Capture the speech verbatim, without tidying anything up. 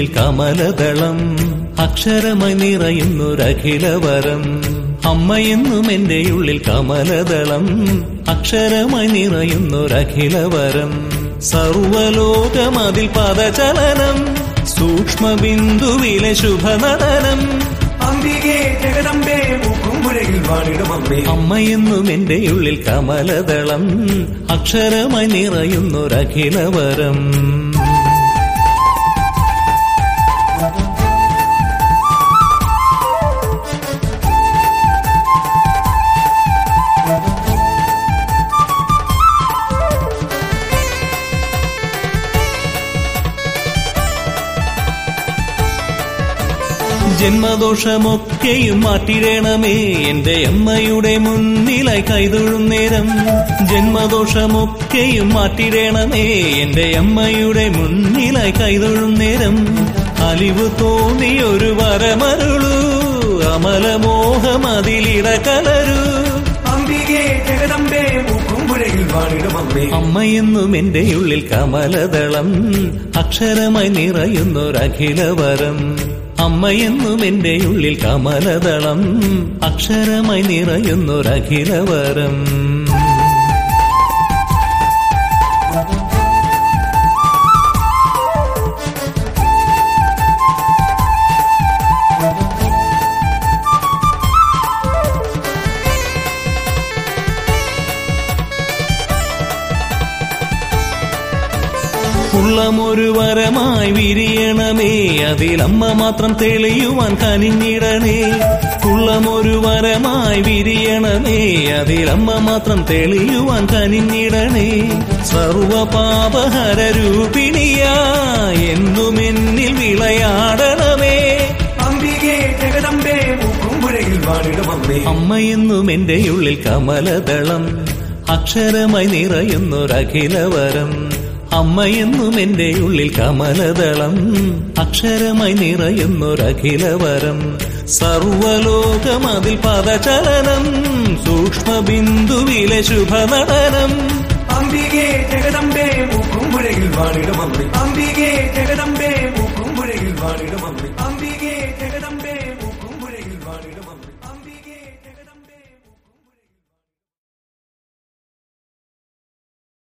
കമലദളം അക്ഷരമായി നിറയുന്നൊരഖിലവരം. അമ്മയെന്നും എന്റെ ഉള്ളിൽ കമലദളം അക്ഷരമായി നിറയുന്നൊരഖിലവരം. സർവലോകമതിൽ പദചലനം സൂക്ഷ്മബിന്ദുവിലെ ശുഭനടനം. അംബികേ ജഗദംബേ പൂക്കുമ്പുഴയിൽ വാണിടും അമ്മേ. അമ്മയെന്നും എന്റെ ഉള്ളിൽ കമലദളം അക്ഷരമായി നിറയുന്നൊരഖിലവരം. ജന്മദോഷമൊക്കെയും മാറ്റിടേണമേ എന്റെ അമ്മയുടെ മുന്നിലായി കൈതൊഴും നേരം. ജന്മദോഷമൊക്കെയും മാറ്റിടേണമേ എന്റെ അമ്മയുടെ മുന്നിലായി കൈതൊഴും നേരം. അലിവ് തോന്നിയൊരു വരമരുളൂ അമലമോഹമതിലിടകലരൂ. അംബികേ ജഗദംബേ പൂക്കുമ്പുഴയിൽ വാണിടും അമ്മേ. അമ്മയെന്നും എന്റെ ഉള്ളിൽ കമലദളം അക്ഷരമായി നിറയുന്നൊരഖിലവരം. അമ്മയെന്നും എന്റെ ഉള്ളിൽ കമലദളം അക്ഷരമായി നിറയുന്നൊരഖിലവരം. ഉള്ളമൊരു വരമായി വിരിയണമേ അതിലമ്മ മാത്രം തെളിയുവാൻ കനിഞ്ഞിടണേ. ഉള്ളമൊരു വരമായി വിരിയണമേ അതിലമ്മ മാത്രം തെളിയുവാൻ കനിഞ്ഞിടണേ. സർവപാപഹര രൂപിണിയായി എന്നുമെന്നിൽ വിളയാടണമേ. അംബികേ ജഗദംബേ പൂക്കുമ്പുഴയിൽ വാണിടും അമ്മേ. അമ്മയെന്നും എന്റെ ഉള്ളിൽ കമലദളം അക്ഷരമായി നിറയുന്നൊരഖിലവരം. അമ്മയെന്നും എന്റെ ഉള്ളിൽ കമലദളം അക്ഷരമായി നിറയുന്നൊരഖിലവരം. സർവലോകമതിൽ പദചലനം സൂക്ഷ്മബിന്ദുവിലെ ശുഭനടനം. അംബികേ ജഗദംബേ പൂക്കുമ്പുഴയിൽ വാണിടും അമ്മേ. അംബികേ ജഗദംബേ പൂക്കുമ്പുഴയിൽ വാണിടും അമ്മേ.